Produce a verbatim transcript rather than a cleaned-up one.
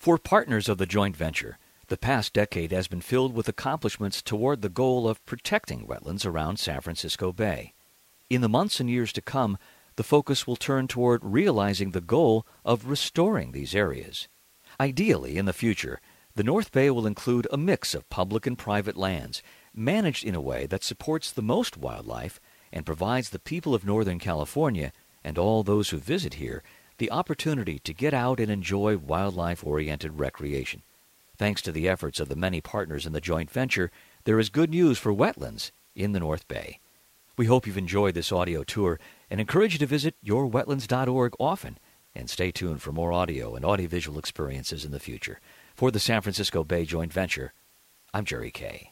For partners of the joint venture, the past decade has been filled with accomplishments toward the goal of protecting wetlands around San Francisco Bay. In the months and years to come, the focus will turn toward realizing the goal of restoring these areas. Ideally, in the future, the North Bay will include a mix of public and private lands, managed in a way that supports the most wildlife and provides the people of Northern California and all those who visit here the opportunity to get out and enjoy wildlife-oriented recreation. Thanks to the efforts of the many partners in the joint venture, there is good news for wetlands in the North Bay. We hope you've enjoyed this audio tour and encourage you to visit your wetlands dot org often and stay tuned for more audio and audiovisual experiences in the future. For the San Francisco Bay Joint Venture, I'm Jerry Kay.